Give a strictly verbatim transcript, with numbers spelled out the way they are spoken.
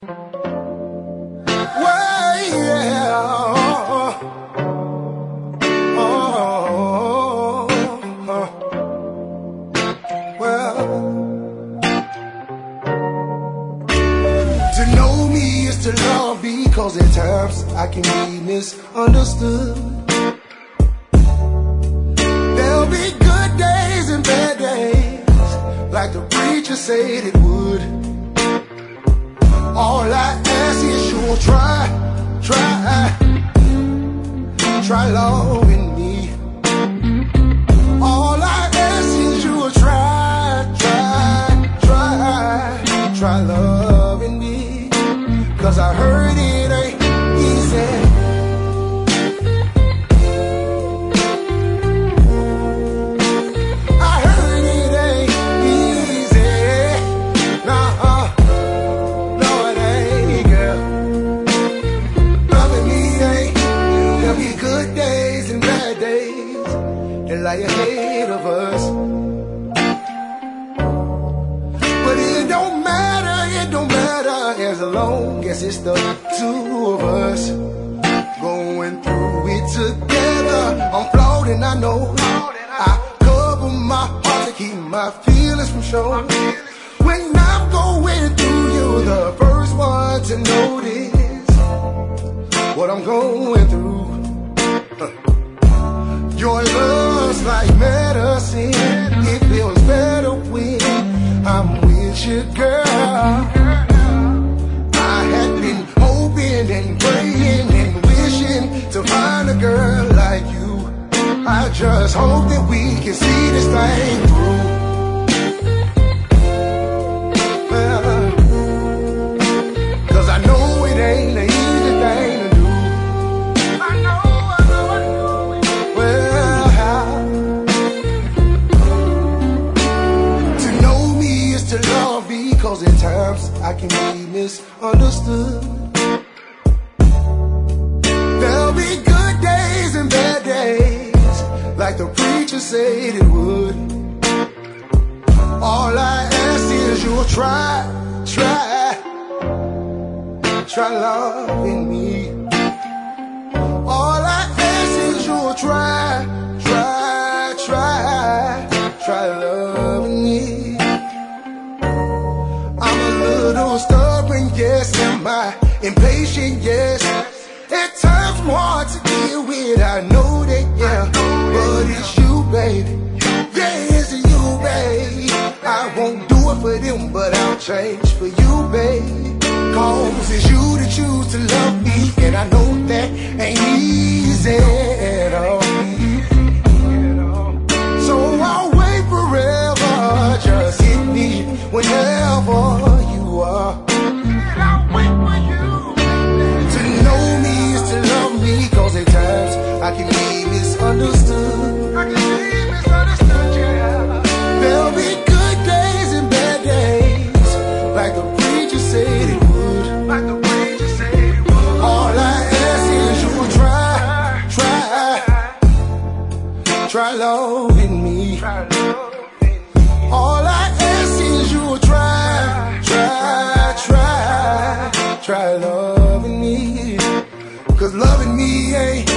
Well, yeah. Oh, oh, oh. Well, to know me is to love me, 'cause at times I can be misunderstood. There'll be good days and bad days, like the preacher said it would. All I ask is you'll try, try, try loving me. All I ask is you'll try, try, try, try loving me. 'Cause I heard it ain't easy. I heard it ain't easy. Nah, no it ain't, girl. Loving me ain't. There'll be good days and bad days that lie ahead of us. But it don't matter, it don't matter, as long as it's the two of us going through it together. I'm flawed and I know. I cover my heart to keep my feelings from showing. When I'm going through, you're the first one to notice what I'm going through. Your love's like medicine. It feels better when I'm with you, girl. I had been hoping and praying and wishing to find a girl like you. I just hope that we can see this thing through. Well, 'cause I know it ain't an easy thing to do. I know, I know, I know it. Well, to know me is to love me, 'cause at times I can be misunderstood. There'll be good days and bad days, like the preacher said it would. All I ask is you'll try, try, try loving me. All I ask is you'll try, try, try, try loving me. I'm a little stubborn, yes. Am I impatient, yes. At times I'm hard to deal with, I know that, yeah. But it's you, baby. Yeah, it's you, baby. I won't do it for them, but I'll change for you, baby. 'Cause it's you that choose to love me, and I know that ain't easy at all. So I'll wait forever, just hit me whenever you are. I'll wait for you. To know me is to love me, 'cause at times I can be misunderstood. I can be misunderstood, yeah. There'll be good days and bad days, like the preacher said it would. Like the preacher said it would. All I ask is you'll try, try, try loving me. Try loving me. All I ask is you'll try, try, try, try loving me. 'Cause loving me ain't